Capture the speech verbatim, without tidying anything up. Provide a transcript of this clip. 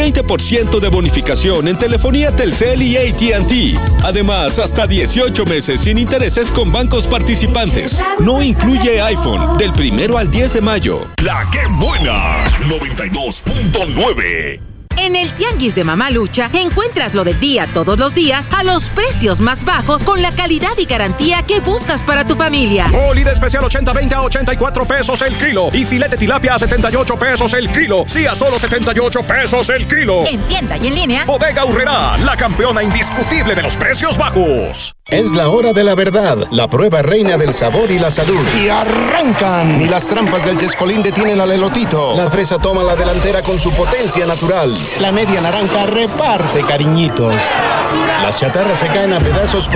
veinte por ciento de bonificación en telefonía Telcel y A T and T. Además, hasta dieciocho meses sin intereses con bancos participantes. No incluye iPhone, del primero al diez de mayo. La que buena, noventa y dos punto nueve. En el Tianguis de Mamalucha encuentras lo del día todos los días a los precios más bajos con la calidad y garantía que buscas para tu familia. Molida especial ochenta veinte a ochenta y cuatro pesos el kilo y filete tilapia a setenta y ocho pesos el kilo. Sí, a solo setenta y ocho pesos el kilo. En tienda y en línea. Bodega Aurrerá, la campeona indiscutible de los precios bajos. Es la hora de la verdad, la prueba reina del sabor y la salud. Y arrancan. Y las trampas del Chescolín detienen al elotito. La fresa toma la delantera con su potencia natural. La media naranja reparte cariñitos. Las chatarras se caen a pedazos